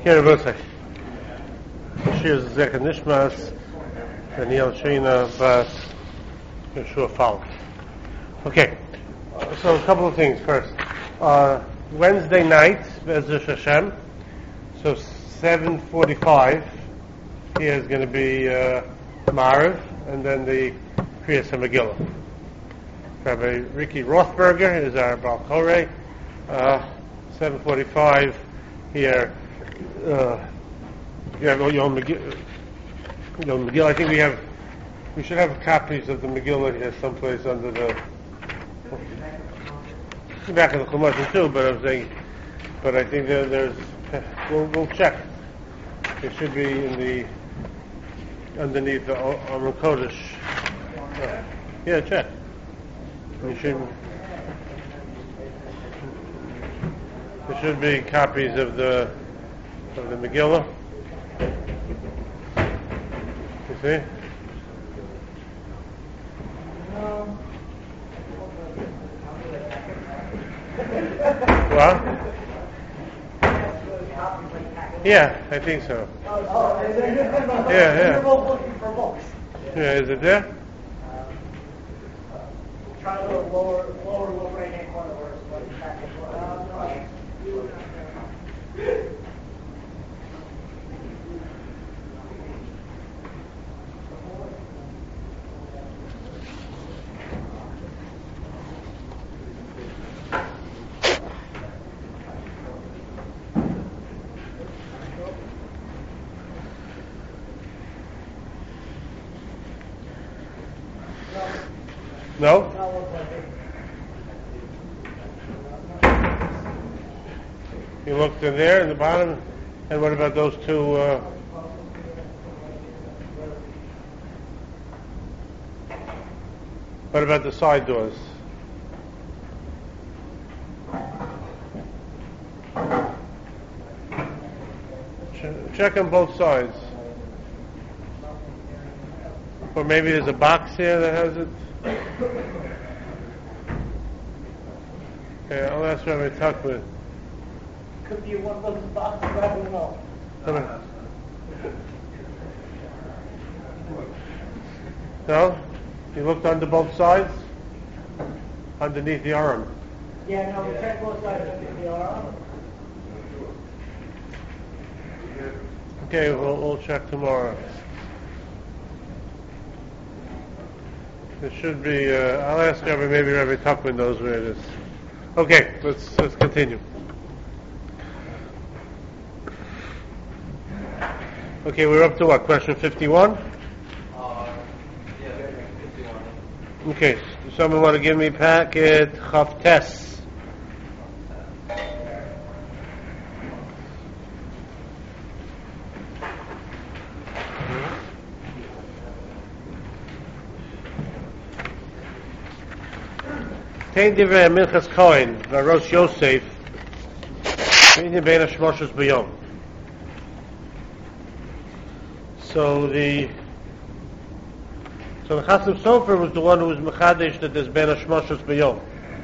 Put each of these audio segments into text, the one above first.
Here, Rabbi Shir Zechat Nishmas, Daniel Sheina Bas Yeshua Falk. Okay, so a couple of things first. Wednesday night, Be'ezus Hashem, so 7:45, here is going to be Ma'ariv, and then the Kriyas HaMegillah. Rabbi Ricky Rothberger is our Baal Koreh. 7:45 here. You have Yom Megillah. I think we should have copies of the Megillah here someplace under the back of the Chumash too. But I think there's. We'll check. It should be underneath the Aron Kodesh. Yeah, check. There should be copies of the Megillah. You see? What? Yeah, I think so. Yeah. Yeah, is it there? Try to lower right hand corner where it's No? You looked in there in the bottom, and what about those two? What about the side doors? Check on both sides. Or maybe there's a box here that has it. Okay, I'll ask Rabbi Tuckman. Could be one of those boxes, I don't know. No? You looked under both sides? Underneath the arm? Yeah, no, we checked both sides underneath the arm. Okay, we'll check tomorrow. It should be, I'll ask Rabbi, maybe Rabbi Tuckman knows where it is. Okay, let's continue. Okay, we're up to what, question 51? Yeah, 51. Okay, does someone want to give me packet Chavtes? Tein divrei Minchas Kohen v'Rosh Yosef v'inyan bein hashmoshes b'yom. So the Chasam Sofer was the one who was mechadesh that there's bein hashmoshes b'yom.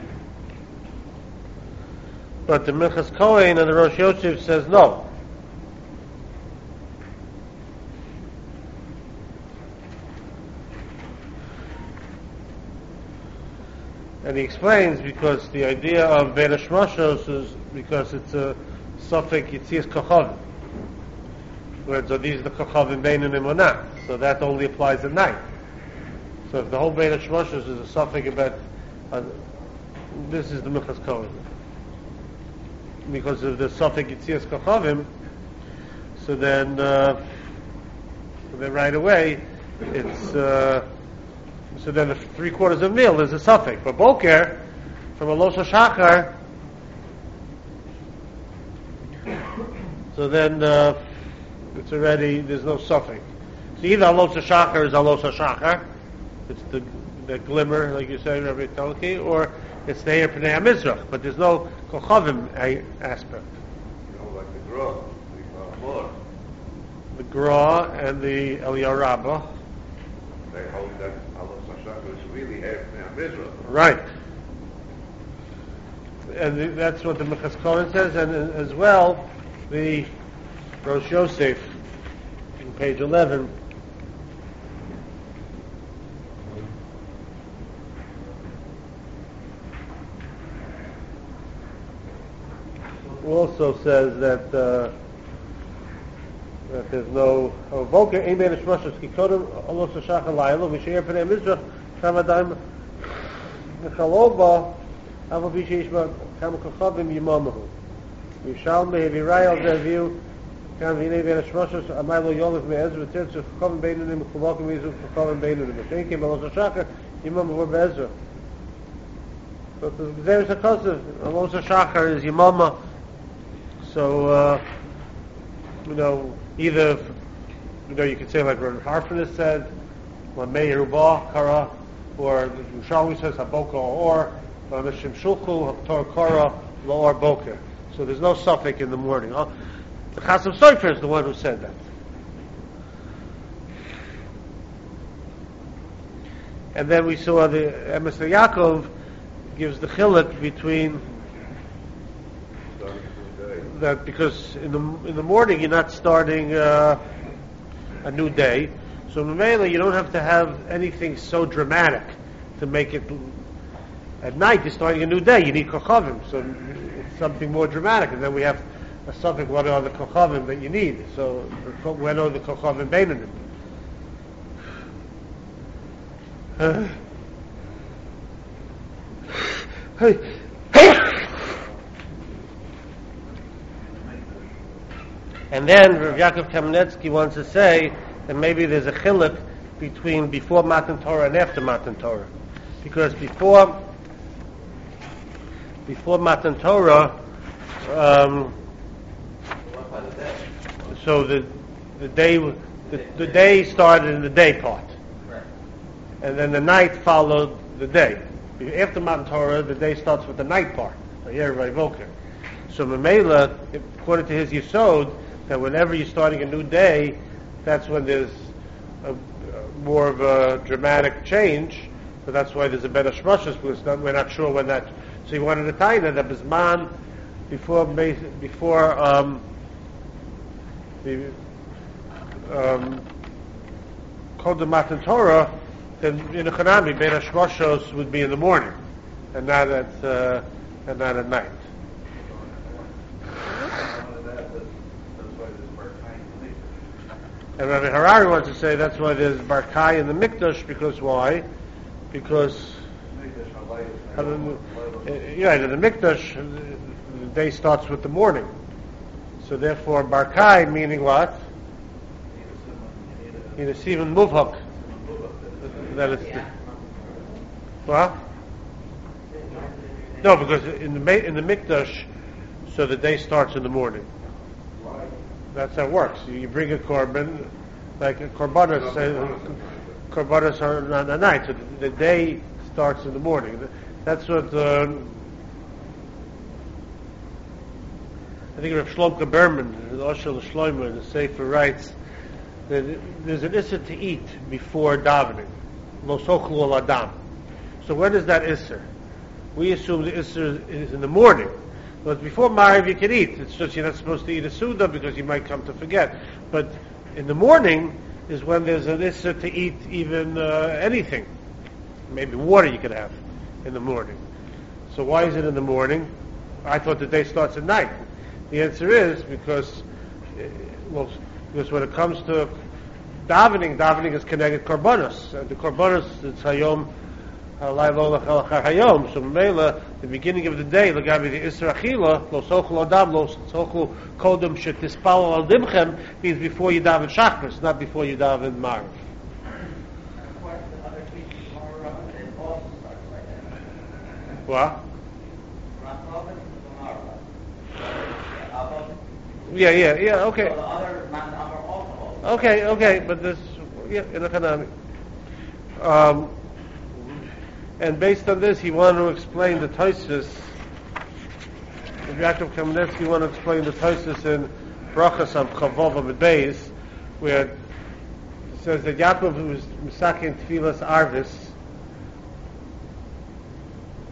But the Minchas Kohen and the Rosh Yosef says no. And he explains because the idea of bein hashmoshes is because it's a suffix yitzias kochavim. Whereas these are the kochavim bein and emunah, so that only applies at night. So if the whole bein hashmoshes is a suffix about, this is the Minchas Kohen. Because of the suffix yitzias kochavim, so then right away it's. So then the 3/4 of meal is a suffix. But boker, from a los hashachar, so then it's already, there's no suffix. So either a los hashachar is a los hashachar, it's the glimmer, like you say, Rabbi Talki, or it's the Eir Pnei HaMizrach, but there's no kochavim aspect. Like the Gra, The Gra and the Eliyahu Rabbah. They hold that Allah Sashach is really Eir Pnei HaMizrach. Right. And that's what the Minchas Kohen says, and as well, the Rosh Yosef, on page 11. Also says that there's no voker. Amen. Shmoshes kikodem alos shach halaylo v'sheir pnei mizrach kamadam mechalova avo v'sheishma kam kochavim yimamahu Yishalmei v'rayal zeviu kam v'nei ben shmoshes amaylo yolef me'ezra tzitzu kochavim beinunim kulokim vizu kochavim beinunim v'shenkim alos shach yimamahu be'ezra. So there's a cause alos shachar is yimama. So, either, you could say like Rabbi Harford said, Lamei Rubah Kara, or Yerushalmi says Haboka or Mishim Shulchu Tor Kara Lo'or Boker. So there's no suffix in the morning. The Chasam Sofer is the one who said that. And then we saw the Emes Yaakov gives the chiluk between that, because in the morning you're not starting a new day, so mainly you don't have to have anything so dramatic to make it. At night you're starting a new day. You need kochavim, so it's something more dramatic. And then we have a suffix. What are the kochavim that you need? So when are the kochavim beinunim? And then Rav Yaakov Kamenetsky wants to say that maybe there's a chiluk between before Matan Torah and after Matan Torah, because before Matan Torah, so the day started in the day part, and then the night followed the day. After Matan Torah, the day starts with the night part. Everybody voker. So Mamela, according to his Yisod, that whenever you're starting a new day, that's when there's more of a dramatic change. So that's why there's a better shmoshes, because we're not sure when that. So he wanted to tie that Bisman before the Kol Matan Torah, then in the Chanami, Bein HaShmoshos would be in the morning, and not at night. And Rabbi Harari wants to say that's why there's Barkai in the Mikdash, because why? Because in the Mikdash, the day starts with the morning. So therefore, Barkai meaning what? In a Sivan Muvhak. That it's what? No, because in the Mikdash, so the day starts in the morning. That's how it works. You bring a korban, like a korbanos are on the night, so the day starts in the morning. That's what I think Rav Shlomka Berman, the Oshel Shlomo, in the Sefer writes that there's an issur to eat before davening, lo sochlu al adam. So when is that issur? We assume the issur is in the morning. But before Mariv you can eat. It's just you're not supposed to eat a Suda because you might come to forget. But in the morning is when there's an issur to eat even anything. Maybe water you could have in the morning. So why is it in the morning? I thought the day starts at night. The answer is because when it comes to davening is connected korbanos. And the korbanos, it's hayom, so Mela, the beginning of the day, the Isra Achila, lo sochel adam, lo sochel kodem shetispal al dimchem, means before you daven Shachris, not before you daven Mariv. What? Yeah, okay. Okay, but this, in the Hanami. And based on this, he wanted to explain the Tosfos. Yaakov Kamenetsky wanted to explain the Tosfos in Brachas on Chavov Amud Beis, where it says that Yaakov was Misakin Tfilas Arvis.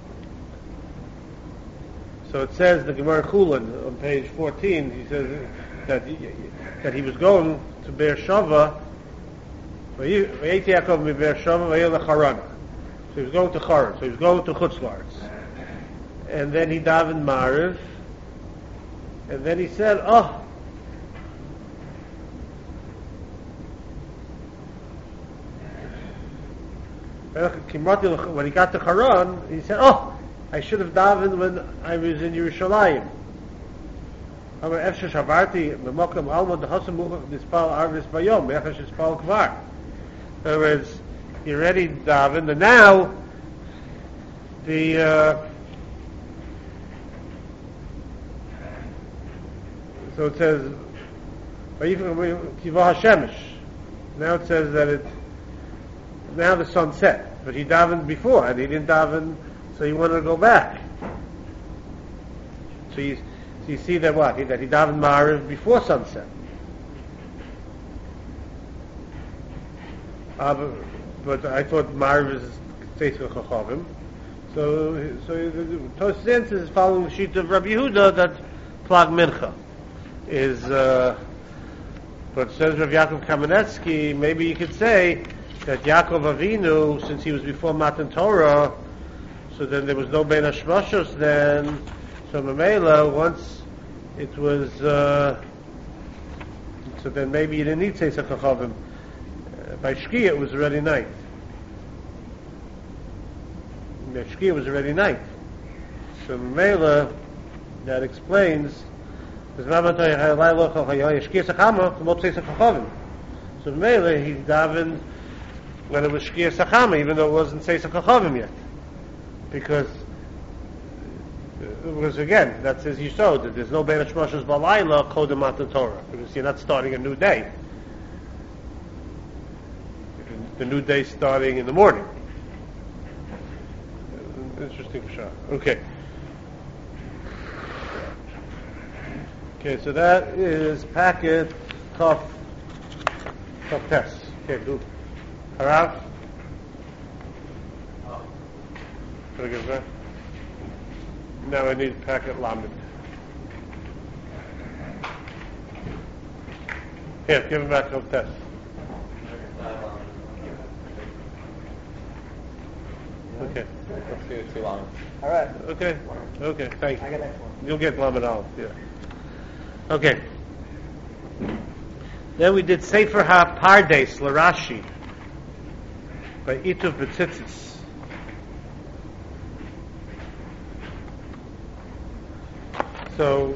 So it says the Gemara Chulin on page 14. He says that he was going to Beer Shava. So he was going to Charan. So he was going to Chutz La'aretz. And then he davened Mariv. And then he said, when he got to Haran, he said, I should have davened when I was in Yerushalayim. In other words, he already davened, and now so it says, now it says that now the sun set, but he davened before, and he didn't daven, so he wanted to go back. So you see that that he davened Ma'ariv before sunset. But I thought Ma'ariv is Tzeitzcha Chachavim. So the Tosfos is following the sheet of Rabbi Yehuda that Plag Mincha is. But says Rav Yaakov Kamenetsky, maybe you could say that Yaakov Avinu, since he was before Matan Torah, so then there was no Bein Hashmashos then. So Mamela, once it was, so then maybe you didn't need Tzeitzcha Chachavim. By Shkia it was already night. By Shkia it was already night. So Mamela, that explains. So Mamela he davened when it was Shkia Sachama, even though it wasn't Tzeitzcha Chachavim yet. Because again, that says Yisod, that there's no Bein Hashmashos Balayla Kodem Matan Torah, because you're not starting a new day. The new day starting in the morning. Interesting shot. Okay, so that is packet Tov test. Okay, good. Harav? Very good, right? Now I need packet Lamed. Here, give him back Tov test. Okay. Let's do it too long. All right. Okay, thank you. I got next one. You'll get Lamed Aleph, yeah. Okay. Then we did Sefer HaPardes L'Rashi by Ituv B'tzitzis. So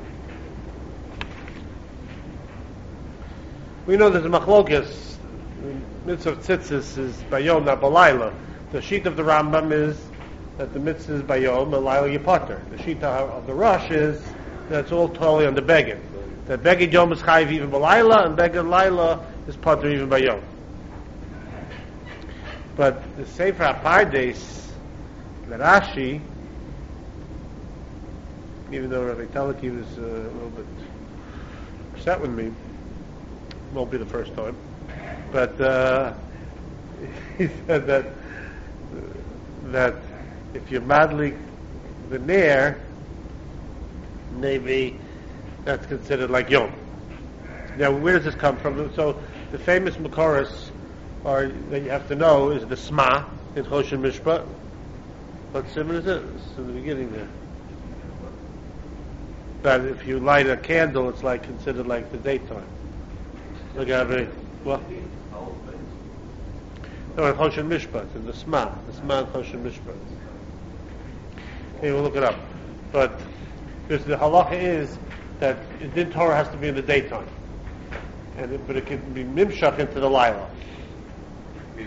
we know there's a machlokes. Mitzvah of tzitzis is bayom, not balayla. The sheet of the Rambam is that the mitzvah is bayom, balayla yipater. The sheet of the Rosh is that's all totally on the beged. The beged yom is chayiv even balayla, and beged layla is pater even bayom. But the Sefer HaPardes, the Rashi, even though Rabbi Talaki was a little bit upset with me, won't be the first time, but he said that if you're madly the nair, maybe that's considered like yom. Now, where does this come from? So, the famous Makoros that you have to know is the Sma in Choshen Mishpat. What simon is it? It's in the beginning there. That if you light a candle, it's like considered like the daytime. Look at me. What? No, in Choshen Mishpat, in the Sma in Choshen Mishpat. Okay, we'll look it up. But because the halacha is that Din Torah has to be in the daytime, but it can be mimshach into the Laila. Is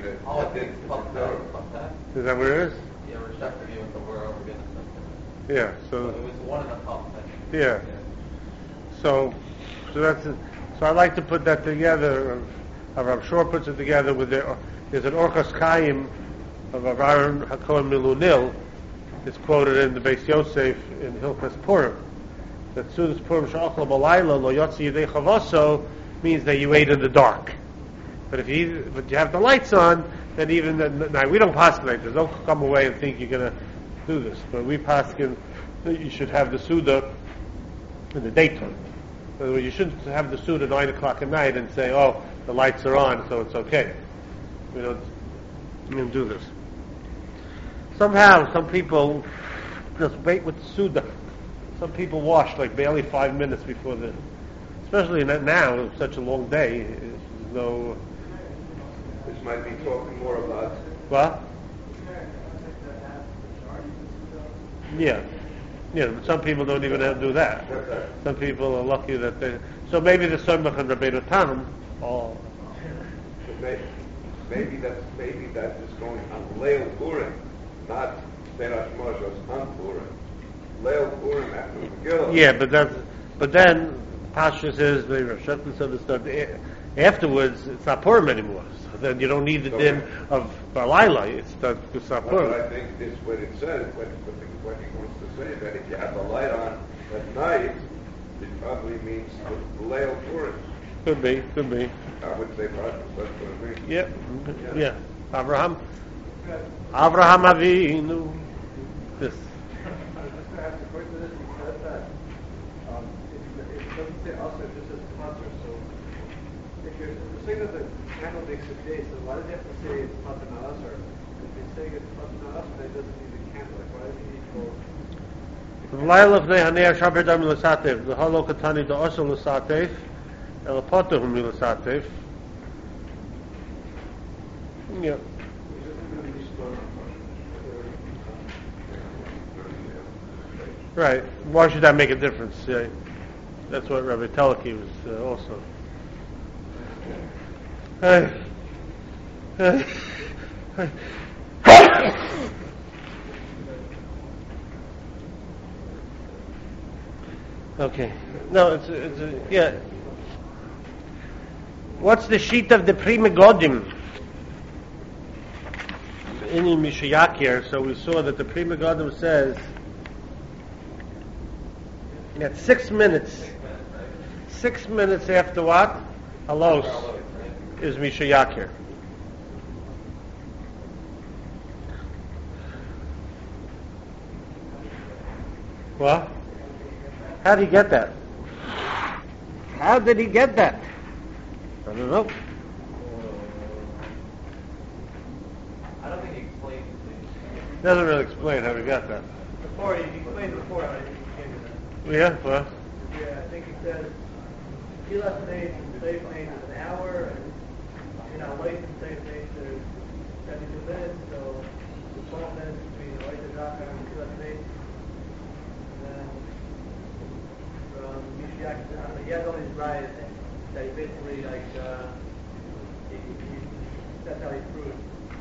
that what it is? Yeah, we're stuck with you with the world. Yeah. So it was one of the top. Yeah. So that's it. So I like to put that together. Rav Shor puts it together with there's an Orchos Chaim of Aaron HaKohen Milunil. It's quoted in the Beis Yosef in Hilchos Purim. That Sudas Purim Sha'achla Balayla Lo Yotzi Yidei Chavoso means that you ate in the dark. But you have the lights on, then even now we don't pass like this. Don't come away and think you're going to do this. But we pass that you should have the Suda in the daytime. So you shouldn't have the suit at 9 o'clock at night and say, "Oh, the lights are on, so it's okay." We don't do this. Somehow, some people just wait with the suda. Some people wash like barely 5 minutes before the, especially now, it's such a long day. There's no. This might be talking more about. What? Yeah. Yeah, but some people don't even have to do that. Some people are lucky that they. So maybe the Somach and Rabbeinu Tanam. Oh. Maybe that is going on Leil Purim, not Seiras Moshes on Purim. Leil Purim after Megillah. Yeah, but then Pasha says the Rosh Hashanah understood. Afterwards, it's not Purim anymore. So then you don't need the din of Balayla. It's not Purim. But I think this what it says. What he wants to say that if you have the light on at night, it probably means the Leil Purim. Could be. I would say probably that's what it means. Yeah. Abraham Avinu. This. I was just going to ask, according to this, he said that it doesn't say also, it just says Matzah. So if you're saying that the candle makes a day, so why does he have to say it's Matzah Na'asar? If you're saying it's Matzah Na'asar, then it doesn't need the candle. Like, why does he need to go? Laila v'nei hanei shaber dam l'satev. The halo katani da osel l'satev. El potohum l'satev. Yeah. Right. Why should that make a difference? That's what Rabbi Teleki was also. Okay. No, it's yeah. What's the sheet of the Pri Megadim? In Mishayach here, so we saw that the Pri Megadim says that 6 minutes. 6 minutes after what? Halos is Mishayach here. What? How did he get that? How did he get that? I don't know. I don't think he explained it. Doesn't really explain how he got that. Before, he explained before, I think he came to that. Yeah, well, Yeah, I think he says, Kilas Nates and Safe Nates is an hour, and, late and Safe Nates is 72 minutes, so 12 minutes between the Late Daka and Kilas Nates. And then, from Mishiach, he has all these riots that he basically, that's how he proves.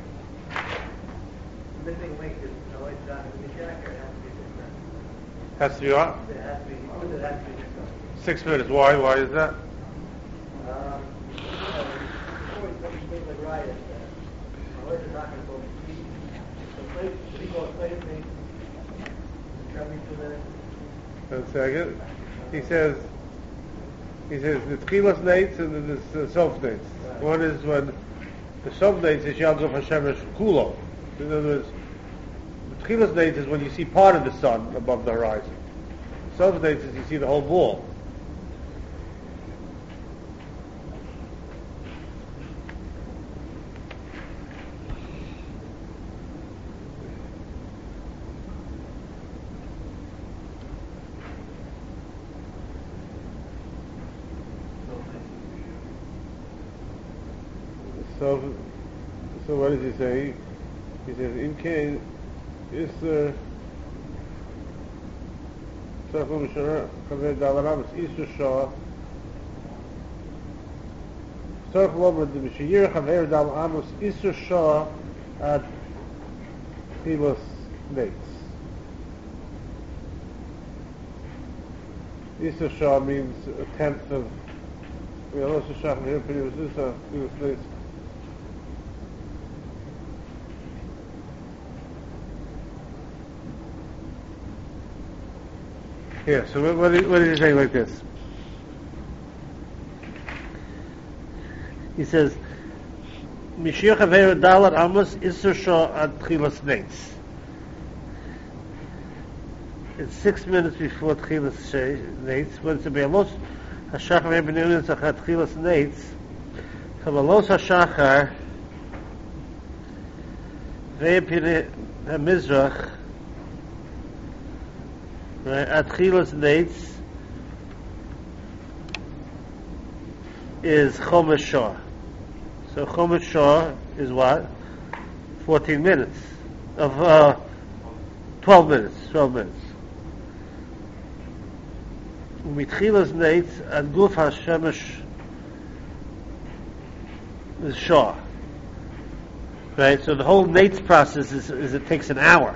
The missing link is the Late Daka and Mishiach, it has to be 6 minutes. has to be what? It has to be 6 minutes. 6 minutes. Why? Why is that? Before he things like riots, I was not going to go eat. So he goes play me. Tell me 2 minutes. 1 second. He says the Tchilas Nates and the Sof Nates. One is when the Sof Nates is Yalzov Hashemesh Kulo. In other words, the Tchilas Nates is when you see part of the sun above the horizon. Sof Nates is you see the whole ball. So what does he say? He says, in case is Safum Shara Kaver Dalarabas Isu Shah Sarf Lomad Mishir Kaver Dalarabas Isu Shah at Pilos Nates. Isu Shah means a tenth of Isu Shah from here, Pilos Nates. Yeah, so what did he say like this? He says, Mishiach Aveir Dalar Amos Isser Shah Ad Tchilas Nates. It's 6 minutes before Tchilas Nates, when it's a Be'alos Hashachar Ebneunin Zachat Chilas Neitz. Kavalos Hashachar Ve'epine HaMizrach At Chilas Neitz is Chomesh Shah. So Chomesh Shah is what? 14 minutes. Of 12 minutes. 12 minutes. Mitchilas Neitz at Guf HaShemesh is Shah. Right? So the whole Neitz process is it takes an hour.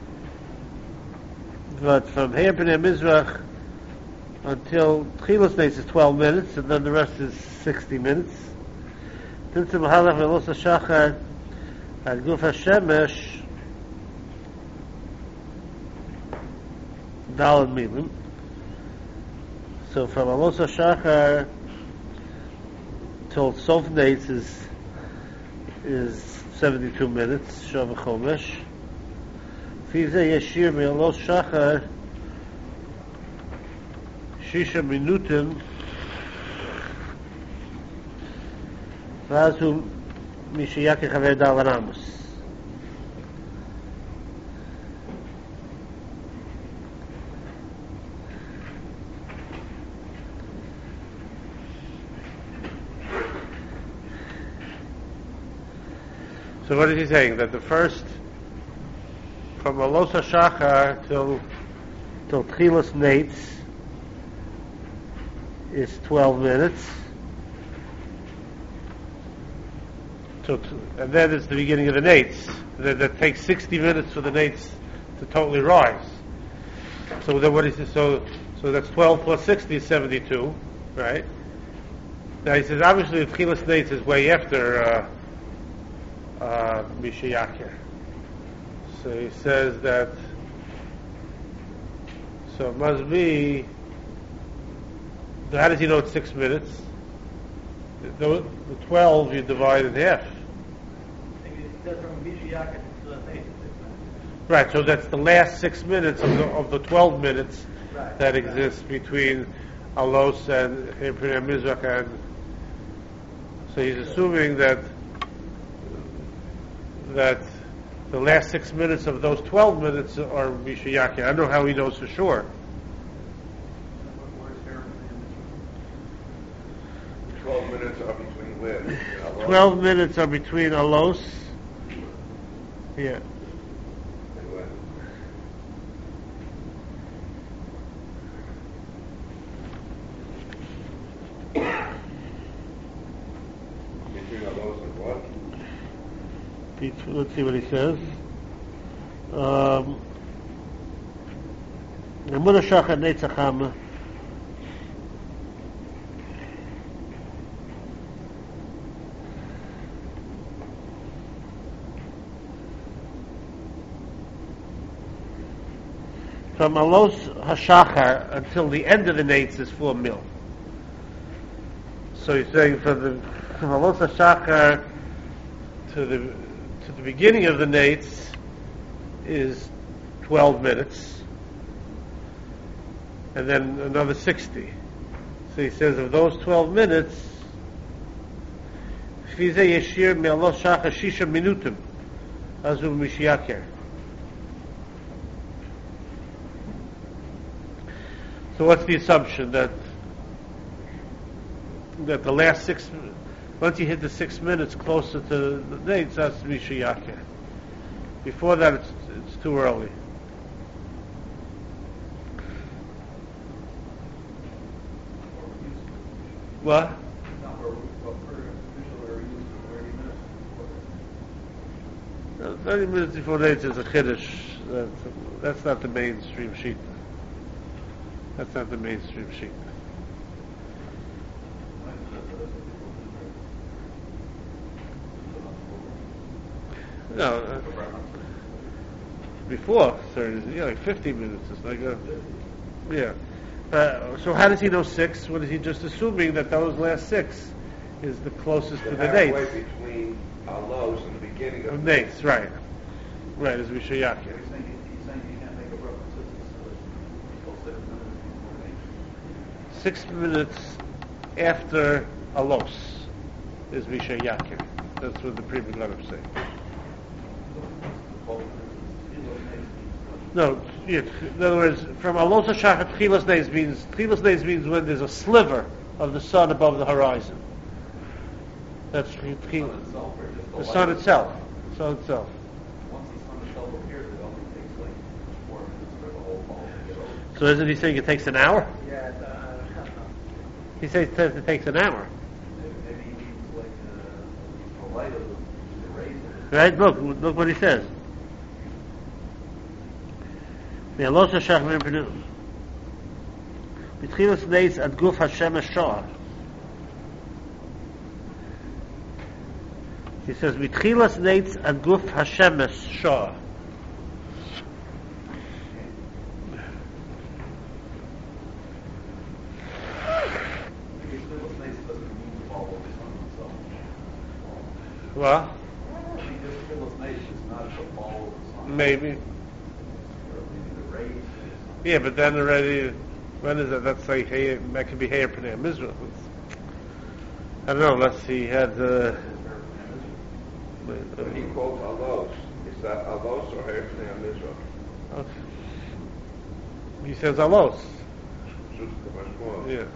But from here B'nai Mizrach until Tchilas Neitz is 12 minutes, and then the rest is 60 minutes. Tintzim Halach Ve'los HaShachar at Guf HaShemesh Daled Milim. So from Alos HaShachar till Sof Neitz is 72 minutes, Shav Chomesh. Fizeh Yeshir Me'alos Shachar Shisha Minutim ואז הוא משייה כחבר דל רמוס. So what is he saying? That the first, from Alos HaShachar till Tchilas Neitz is 12 minutes. And then it's the beginning of the Neitz. That takes 60 minutes for the Neitz to totally rise. So then what is it? So that's 12 plus 60 is 72, right? Now he says obviously the Tchilas Neitz is way after Mishayakir. So he says that. So it must be. How does he know it's 6 minutes? The 12 you divide in half. Right, so that's the last 6 minutes of the 12 minutes that exist between Alos and B'nai Mizrach, and so he's assuming that the last 6 minutes of those 12 minutes are Mishayaki. I don't know how he knows for sure. 12 minutes are between where? 12 minutes are between Alos. Yeah. And where? Between Alos and what? Let's see what he says. Emunah Shachar Neitzacham. From Alos HaShachar until the end of the Neitz is 4 mil. So he's saying from Alos HaShachar to the beginning of the Neitz is 12 minutes, and then another 60. So he says of those 12 minutes, Fizeh Yeshir Me'alos Shachar Shisha Minutim Azu Mishiyakir. So what's the assumption? That the last 6, once you hit the 6 minutes closer to the Neitz, that's Mishiyakir. Before that, it's too early. What? 30 minutes before Neitz is a Chiddush. That's not the mainstream sheet. That's not the mainstream sheet. No, before 30, like 50 minutes. It's like yeah. So how does he know 6? What is he just assuming that those last 6 is the closest to the halfway Neitz? between Alos and the beginning of Neitz, right. Right, is Mishayakir. He's saying you can't make a reference to 6 minutes after Alos is Misha Yakir. That's what the Pri Megadim say. No, yeah, in other words, from Alos HaShachar, Tchilas Neis means when there's a sliver of the sun above the horizon. That's Tchilas. The sun itself. The sun itself. Once the sun itself appears, it only takes like 4 minutes for the whole ball to get over. So isn't he saying it takes an hour? Yeah, He says it takes an hour. Maybe he needs like the light of the rays. Right? Look what he says. Me'alos hashach me'empenu. B'tchilas neis ad guf hashemesh shor. He says, B'tchilas neis ad guf hashemesh shor. What? Maybe. Yeah, but then already, when is that? That's like, hey, that could be Heir Pnei Mizrach. I don't know, let's see, he had When he quotes Alos, is that Alos or Heir Pnei Mizrach? okay. He says Alos. Yeah.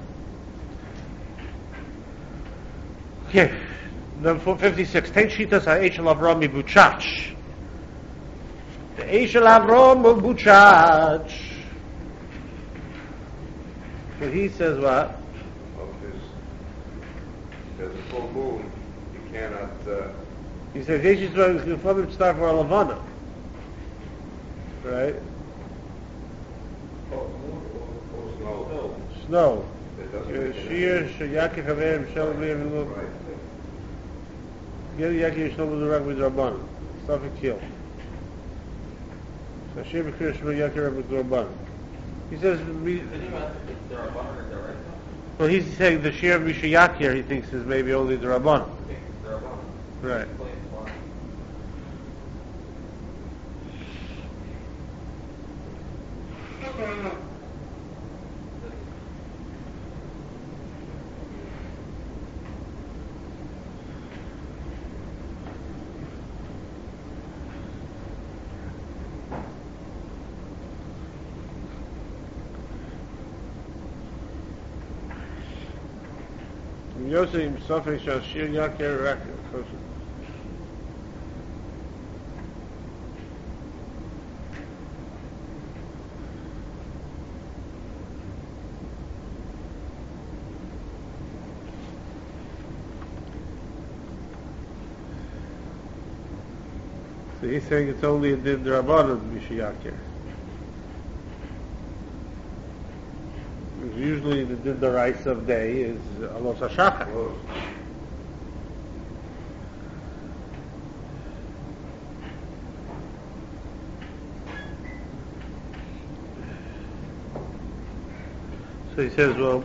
Okay. Number 456. Ten shitas ha'eshel Avram mibuchach. The eshel Avram mibuchach. So he says what? There's a full moon, you cannot, He says Yeshis Yisrael start for Alavana. Right? snow. Snow. It doesn't make any Shir, sense. Shayaki Chaverim, Shalom Levin, Right. Get Yaki Yishnom L'Durak with Rabban. Stop and kill. So Shir B'Kir Shmo Yaki Rabban with Rabban. He says, well, he's saying the Shir of Misha Yakir, he thinks is maybe only the Rabban. Right. Yosef suffering shall Shir Yakir Rakir. So he's saying it's only a din Rabbanan Misha Yakir. Usually the din Daraisa of day is Alos HaShachar. So he says, well,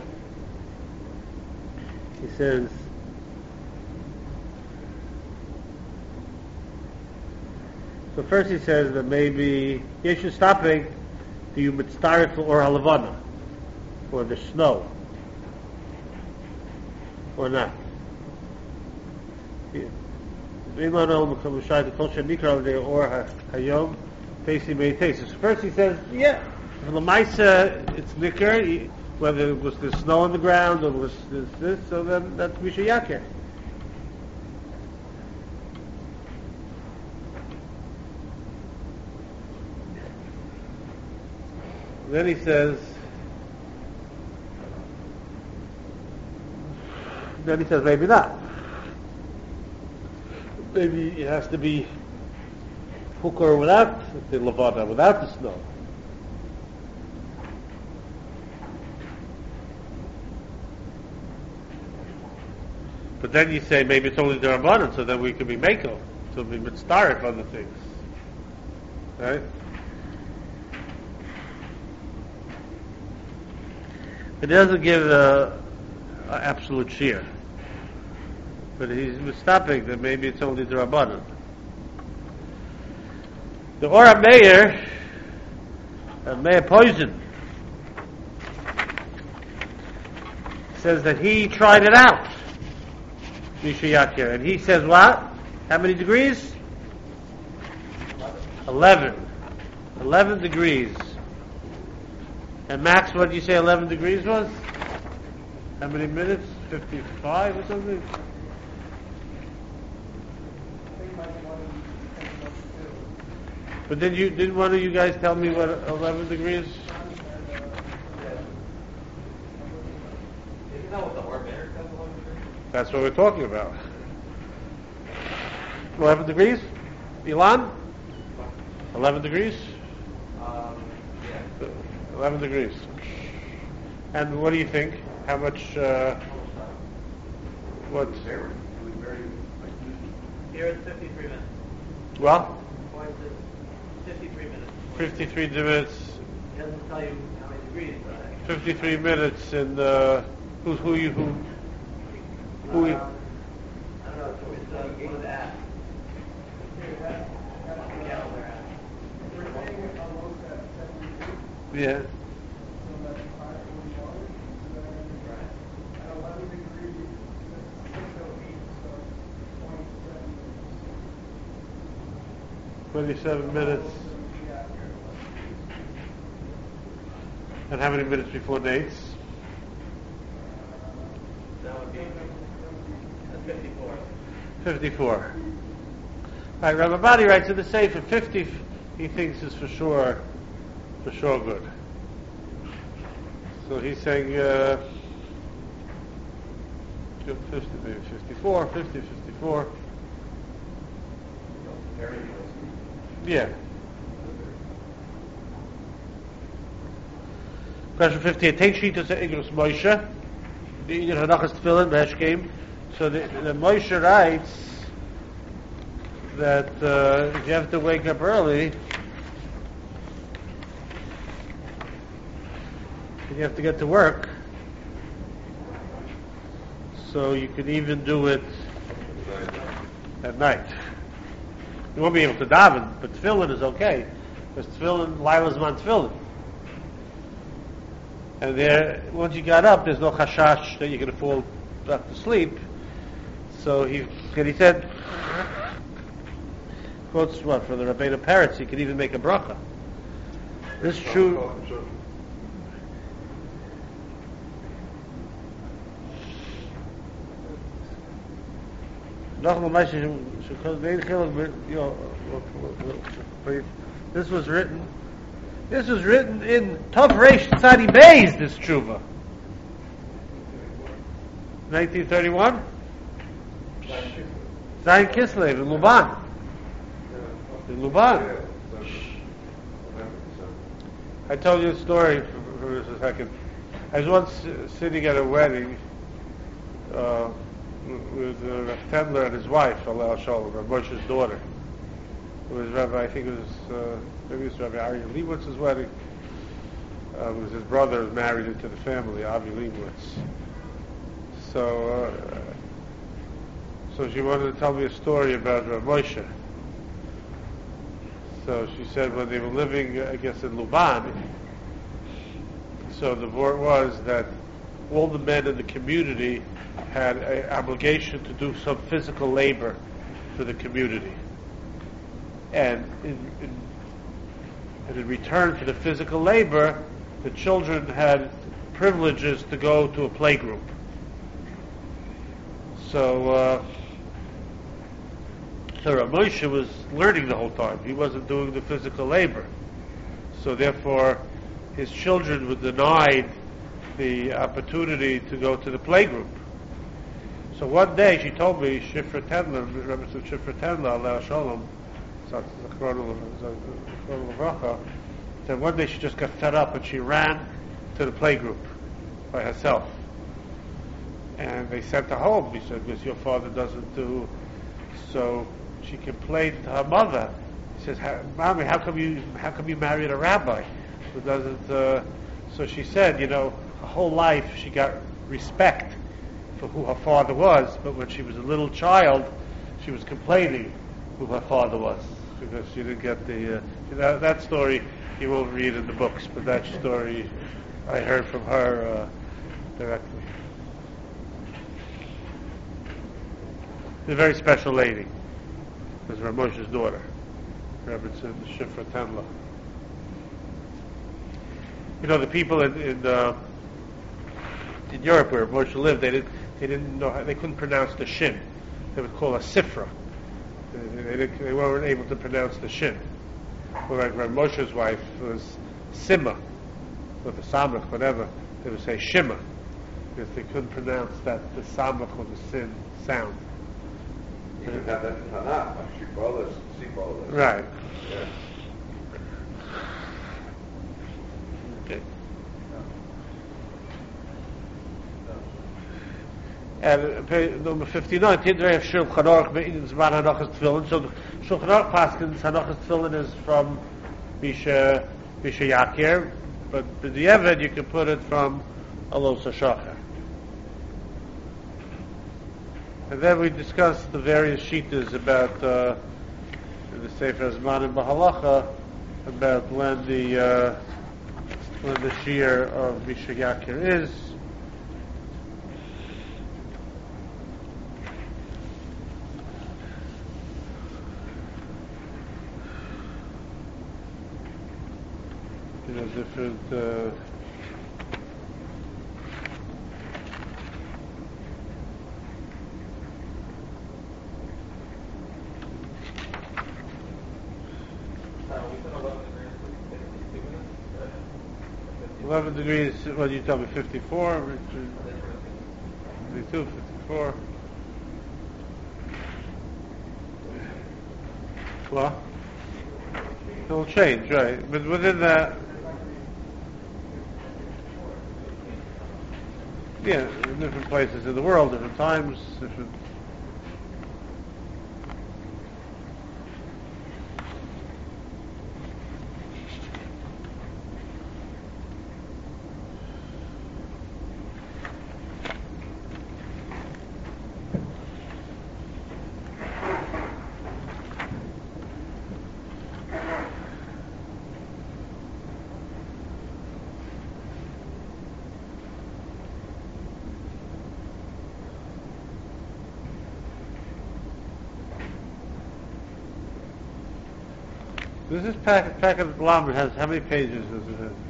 he says, so first he says that maybe Yeshu stopping the Mitztarif or Halavana, or the snow, or not. Or Hayom, facing Meditations. So first he says, yeah, for the Maisa, it's Nikr, whether it was the snow on the ground or was this, so then that's Misha Yakir. Then he says maybe not. Maybe it has to be Hukar without the Levada, without the snow. But then you say maybe it's only the Rabbanan, so then we could be Mako, so we would start other things. Right? It doesn't give absolute shear. But he's stopping that maybe it's only the Rabbanan. The Ora Meir poison. says that he tried it out. Misha Yakir. And he says what? How many degrees? 11. 11 degrees. And Max, what did you say 11 degrees was? How many minutes? 55 or something? But didn't one of you guys tell me what 11 degrees? Isn't that what the Harbinger says, 11 degrees? That's what we're talking about. 11 degrees? Elon? 11 degrees? Yeah. 11 degrees. And what do you think? How much, what? Here it's 53 minutes. Well, Twice is 53 minutes. 53 minutes, It doesn't tell you how many degrees, but 53 minutes in, who you, I don't know, it's one of the apps. Calendar app. yeah. Right. 27 minutes. And how many minutes before Nate's? That would be, that's 54. 54. All right, Rabbi Badi writes in the Sefer 50. He thinks is for sure good. So he's saying 50, maybe 54, 50, 54. Yeah. Question 50. Take sheet to say Igros Moshe. The Indian Hanachas Tefillin Beshkim. So the Moshe writes that if you have to wake up early, and you have to get to work, so you could even do it at night. You won't be able to daven, but tefillin is okay, because tefillin, Lila's man tefillin. And there, once you got up, there's no chashash that you're going to fall back to sleep. So he said, quotes what, from the Rabbeinu Peretz, you could even make a bracha. This is true. This was written in Tov Reish Tzadi Beis, this tshuva. 1931? Zayin Kislev in Luban. In Luban. I told you a story for just a second. I was once sitting at a wedding with Rav Tendler and his wife, Allah Shalom, Rav Moshe's daughter. It was Rabbi, I think it was, maybe it was Rabbi Ari Leibowitz's wedding. It was his brother who married into the family, Avi Leibowitz. So she wanted to tell me a story about Rav Moshe. So she said when they were living, I guess, in Luban, so the word was that all the men in the community had an obligation to do some physical labor for the community. And in return for the physical labor, the children had privileges to go to a playgroup. So Rav Moshe was learning the whole time. He wasn't doing the physical labor. So therefore, his children were denied the opportunity to go to the playgroup. So one day she told me, Shifra Tendler, Rabbi Shifra Tendler, Allah Shalom, said one day she just got fed up and she ran to the playgroup by herself. And they sent her home. He said, because your father doesn't do. So she complained to her mother. She says, Mommy, how come you married a rabbi who doesn't? So she said, her whole life she got respect for who her father was, but when she was a little child, she was complaining who her father was because she didn't get the. That story you won't read in the books, but that story I heard from her directly. a very special lady. It was Rav Moshe's daughter, Rebbetzin Shifra Tendler. You know, the people in Europe where Moshe lived, they didn't know how, they couldn't pronounce the shin. They would call a sifra. They weren't able to pronounce the shin. Well, like Rav Moshe's wife was Sima, with the samach, whatever. They would say Shima, because they couldn't pronounce the samach or the sin sound. You can have that in Tanakh, Shibolas, Sibolas. Right. Yeah. Okay. And number 59, Tidrei of Shulchan Aruch Be'inin Zman Hanachas Tefillin. So the Shulchan Aruch Paskins Hanachas Tefillin is from Bisha Yakir, but the Eved you can put it from Alos HaShachar. And then we discussed the various shittas about in the Sefer Zman and Bahalacha about when the shear of Bisha Yakir is. You know, different We said 11 11 degrees, degrees, 52 minutes. what you tell me, 54, 52, 54. Well, it'll change, right? But within that, yeah, in different places in the world, different times, different. This packet of Lamed has how many pages does it have?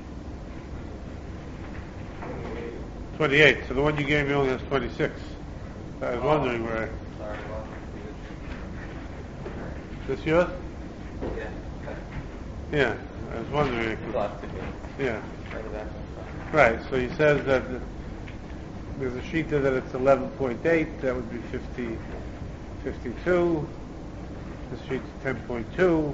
28. So the one you gave me only has 26. I was wondering where. Sorry, well, This yours? yeah. Yeah, I was wondering. Lost 2 minutes. Yeah, Right back. right. So he says that there's a sheet that it's 11.8. That would be 52. This sheet's 10.2.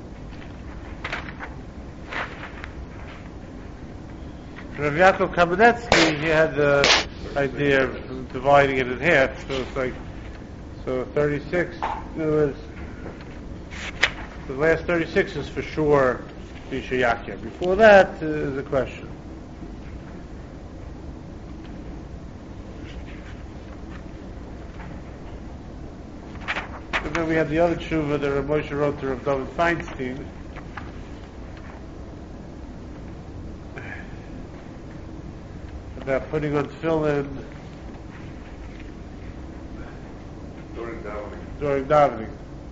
Rav Yaakov Kamenetsky, he had the idea of dividing it in half, so it's like, so 36, in other words, the last 36 is for sure Bisha Yakir. Before that is a question. And then we have the other tshuva that Rav Moshe wrote to Rav David Feinstein, about putting on tefillin During davening. during davening.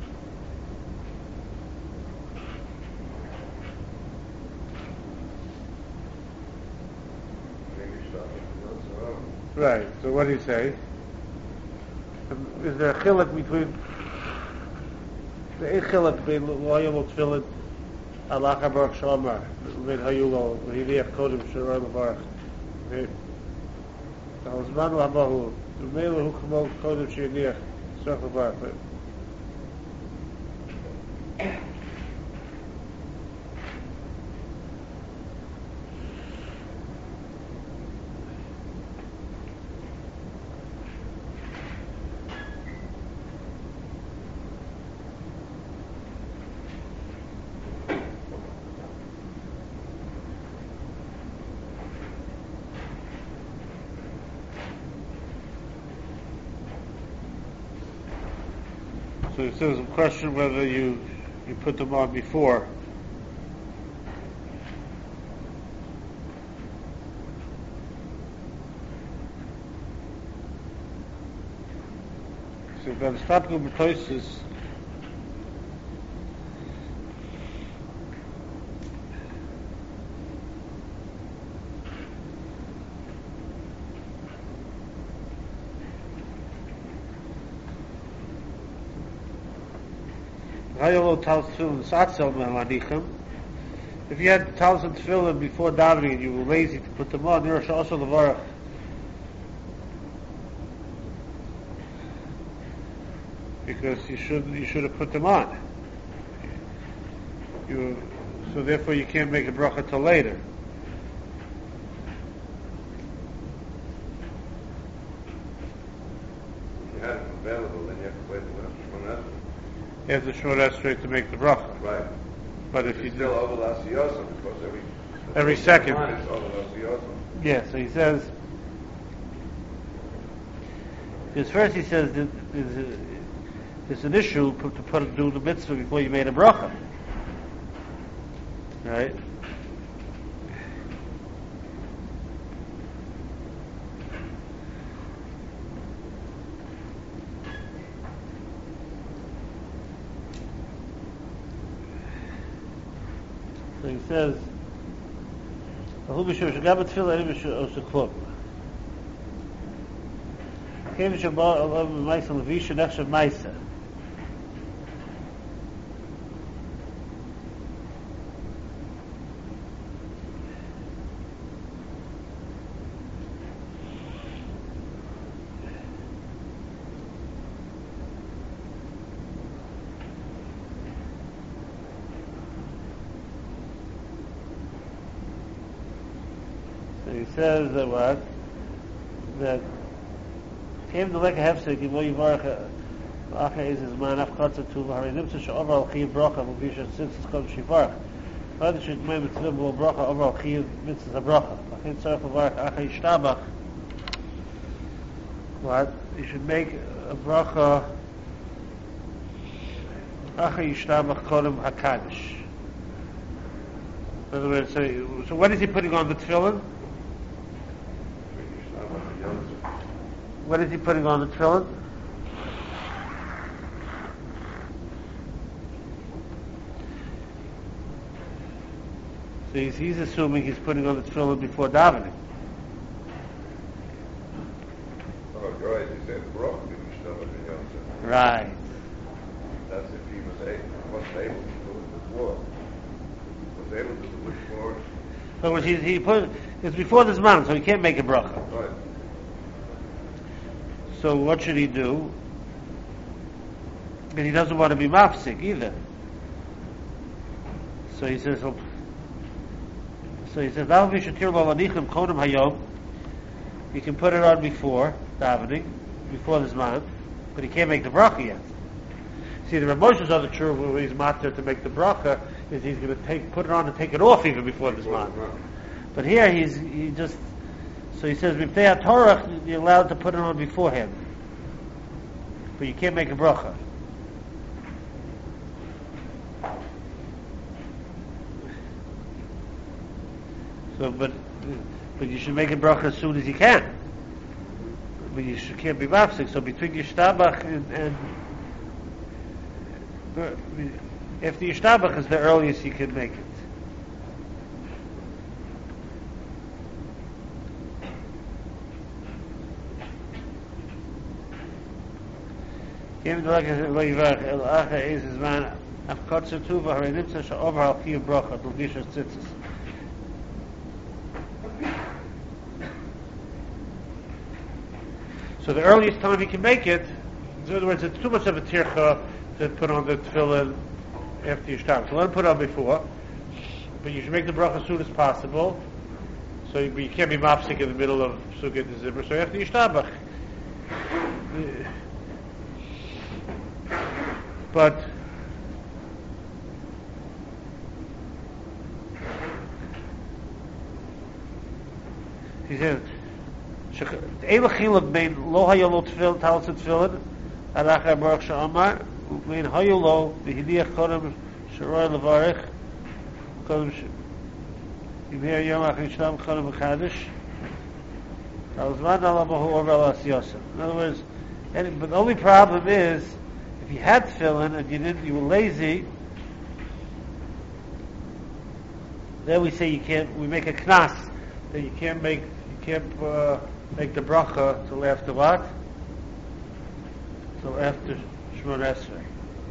Maybe stop it. That's all. Right. So what do you say? Is there a chiluk between the chiluk between loyal tefillin Allah Baruch Shalomar between Hayulo Hiliach Kodim Shiroi Baruch Zman Labahu Mele Hu Kamo Kodim Shirniach Shiroi Baruch. So it says a question whether you put them on before. So we're going to start with Tosis. If you had talis and tefillin before davening and you were lazy to put them on, you're also levarach. Because you should have put them on. So therefore you can't make a bracha till later. If you had them available, then you have to wait till after Shemona Esrei. You have to show that straight to make the bracha. Right. But if It's you still over Lasiyosam, because every second. It's over Lasiyosam. Yeah, so he says, because first he says that there's an issue to do the mitzvah before you made a bracha. Right? So he says, "Ahu b'shem shegam tefillah ani b'shem oseklum." Came b'shem ba'alav b'maisa levisha nechshav maisa. He says that what? That came the leka hefsek yimo yivarach acha is his man afkatza tu v'harei nimtza she'over al chiyav bracha v'visha tzitzis kol shivarach v'ad she'tmei mitzvah b'lo bracha over al chiyav mitzvah bracha v'chin tzarech v'varach acha yishtabach what? You should make a bracha acha yishtabach kodem hakadosh. In other words, so what is he putting on the tefillin? What is he putting on the tefillin? So he's assuming he's putting on the tefillin before davening. Oh, right. He said Baruch Yishtabach Yosef. Right. That's if he wasn't able to do it before. Was able to do it before. So he put it's before this man, so he can't make a bracha. Right. So what should he do? Because he doesn't want to be mafsik either. So he says, "Now we should hear lalanichem kodem hayom." You can put it on before davening, before this man, but he can't make the bracha yet. See, the Ramoshes are the true where he's matter to make the bracha is he's going to put it on and take it off even before this man. But here he just. So he says, if they are Torah, you're allowed to put it on beforehand. But you can't make a bracha. So, but you should make a bracha as soon as you can. But you can't be mafsik. So between Yishtabach and after Yishtabach is the earliest you can make it. Even like Leivach El Acha is his man Afkotzer Tuva Harei Nimtza Sha'over Al Kiyuv Bracha L'Visha Tzitzis. So the earliest time he can make it, in other words, it's too much of a tircha to put on the tefillin after Yishtabach. So let him put it on before, but you should make the bracha as soon as possible. So you can't be mopsik in the middle of Sukkot and Zimmer. So after Yishtabach. But he says, "Eila chiluk bein lo hayolo tefillin talis tefillin alachar baruch she'amar ubein hayolo v'hiliach kodem sheroy levarich kodem yimher yom achar yishtam kodem v'chadish alzman alamahu over al asiyosem." In other words, But the only problem is, if you had tefillin and you were lazy, then we say we make a knas, that you can't make the bracha till after what? Till after Shemon Esrei.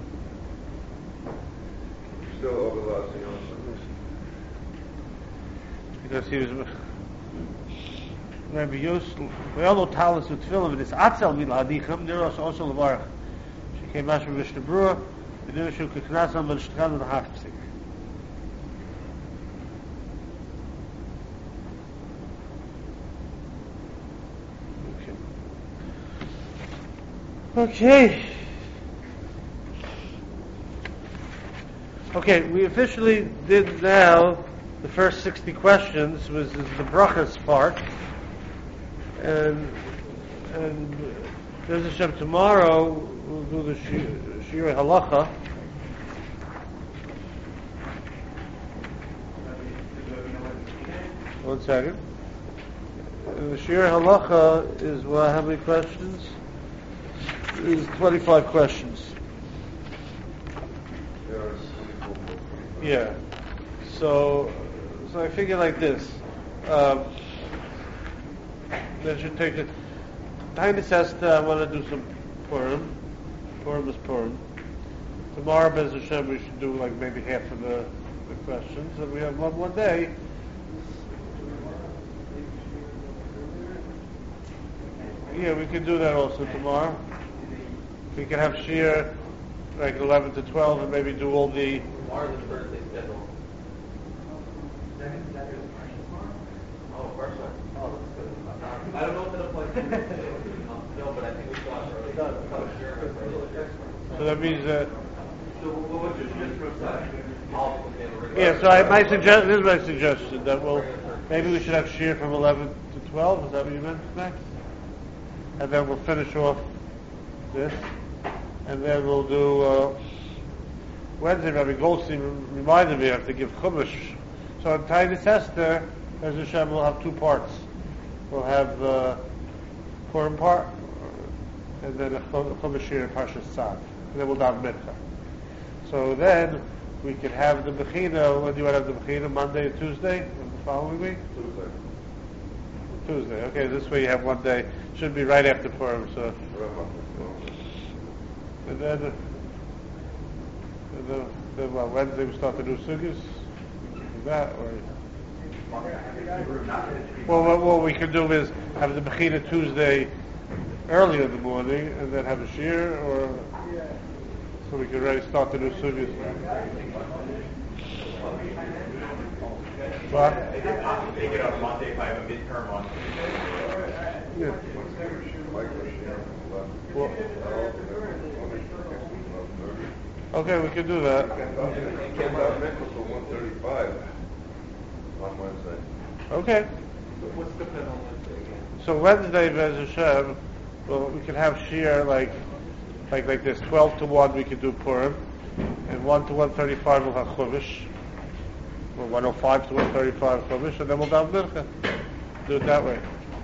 Still overlasting on Because he was Rabbi Yosef, we all know Talis with tefillin, but it's Atzel Mil Hadicham, there was also Levarach. She came out from Mishnah Berurah, and then she could knas on the Shulchan and the Haftzig. Okay, we officially did now the first 60 questions, was the brachas part, and Bez Hashem tomorrow we'll do the Shirei Halacha. One second. The Shirei Halacha is how many questions? Is 25 questions. Yeah. So I figure like this. That should take it. Tainis Esther, I want to do some Purim. Purim is Purim. Tomorrow, Bez Hashem, we should do like maybe half of the questions, and we have one day. Yeah, we can do that also tomorrow. We can have Shir like 11 to 12 and maybe do all the... Tomorrow's the Thursday schedule. Oh, first one. Oh, that's good. I don't know if it applies to no, but I think we saw it early. So that means that... So what's your suggestion? Yeah, so this is my suggestion, that maybe we should have Shir from 11 to 12, is that what you meant, Max? And then we'll finish off this, and then we'll do Wednesday. Rabbi Goldstein reminded me I have to give Chumash. So in Tainis Esther, as Hashem, we'll have two parts. We'll have Purim part, and then a Chumash Shir and Parshas Tzav, and then we'll daven Mincha. So then we can have the Bechina. When do you want to have the Bechina? Monday or Tuesday? Or the following week? Tuesday. Okay, this way you have one day. Should be right after Purim. So, and then Wednesday we start to do Sukkos. That or what we can do is have the Bechina Tuesday early in the morning, and then have a Shir, or so we can already start to do Sukkos. What? Take it on Monday if I have a midterm on. Yeah. Well, okay, we can do that. On Wednesday. Okay. What's the plan on Wednesday again? So Wednesday, Bez Hashem, well, we can have Shir like this, 12 to 1 we can do Purim, and 1 to 1:35 we'll have Chumash, or 1:05 to 1:35 Chumash, and then we'll daven Mincha. Do it that way.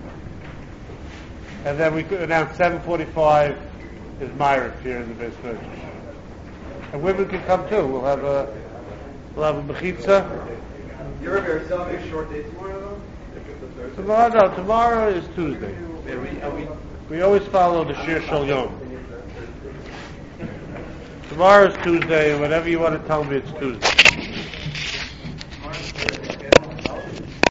And then we could announce 7:45 is Ma'ariv here in the Beis Medrash. And women can come too. We'll have a Mechitza. You're very selfish. Short day tomorrow, though? If it's a Thursday? Tomorrow is Tuesday. We always follow the Shir Shel Yom. Tomorrow is Tuesday, and whenever you want to tell me it's Tuesday.